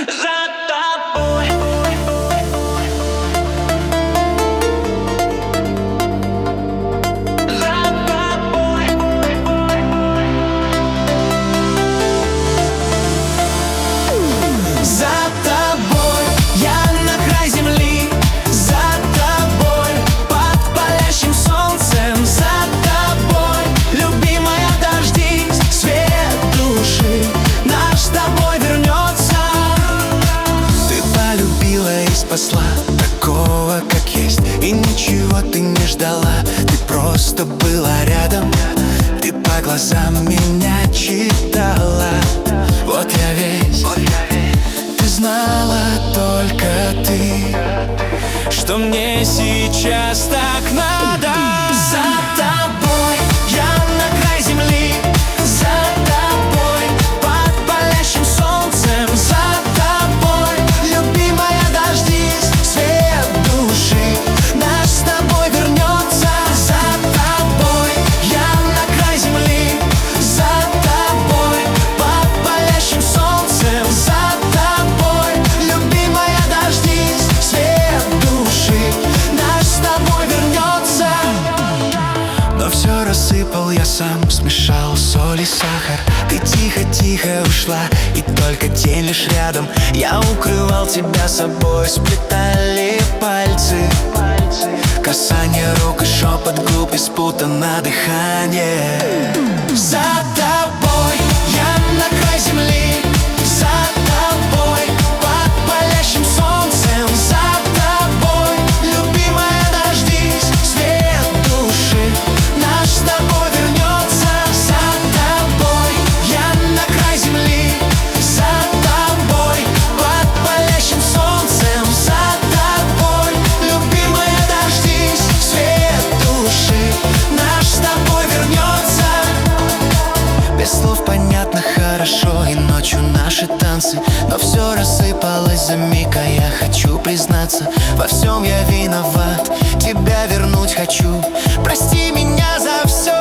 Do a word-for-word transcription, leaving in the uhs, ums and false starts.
за тобой. За тобой я на край земли, за тобой под палящим солнцем, за тобой, любимая, дождись, свет души наш с тобой вернется. Ты полюбила и спасла такого, как есть, и ничего ты не ждала, ты просто была рядом, ты по глазам меня читала. Вот я весь, ты знала только ты, что мне сейчас так надо. За тобой я на край земли, за тобой под палящим солнцем, за тобой, любимая, дождись, свет души наш с тобой вернется. За тобой я на край земли, за тобой под палящим солнцем, за тобой, любимая, дождись, свет души наш с тобой вернется. Но все рассыпал я сам, смешал соль и сахар. Ты тихо-тихо ушла, и только тень лишь рядом. Я укрывал тебя собой, сплетали пальцы, касание рук и шепот губ, и спутано дыхание. За тобой я на край земли, за тобой под палящим солнцем, за тобой, любимая, дождись, свет души наш с тобой вернется. За тобой я на край земли, за тобой под палящим солнцем, за тобой, любимая, дождись, свет души наш с тобой вернется. Без слов понятно хорошо, и ночью наши танцы, но все рассыпалось за миг, а я хочу признаться, во всем я виноват, тебя вернуть хочу. Прости меня за все.